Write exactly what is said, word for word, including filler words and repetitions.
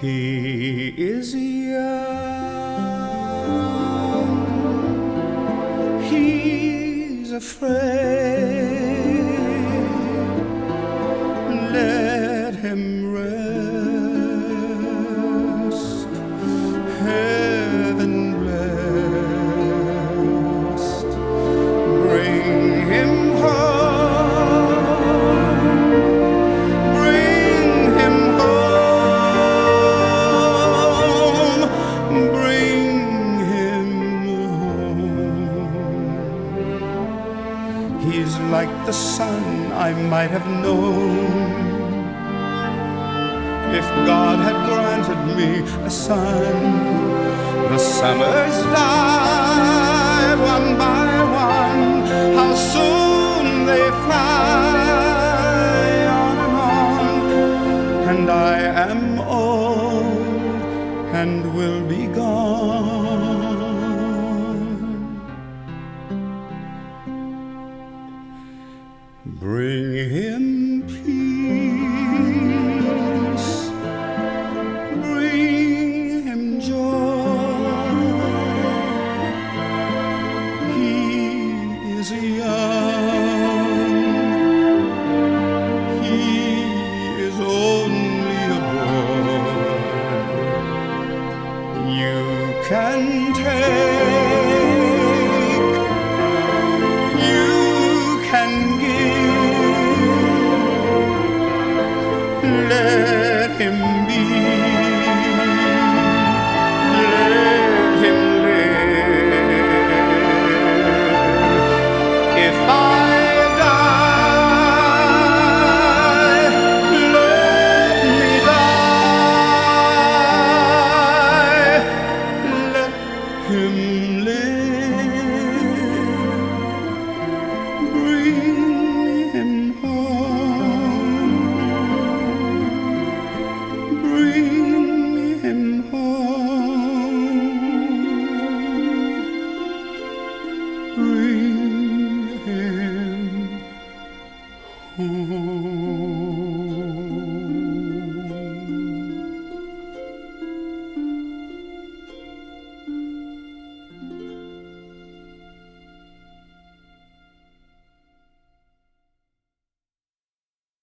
He is young, he's afraid. Let him rest, heaven blessed. Bring him home, bring him home, bring him home. He's like the sun I might have known if God had granted me a son. The summers die one by one, how soon they fly on and on, and I am old and will be gone. Bring him peace, bring him joy. He is young, he is only a boy. You can take, you can give. Let him be, let him live. If I die, let me die. Let him live. Bring him home, bring him home, bring him home.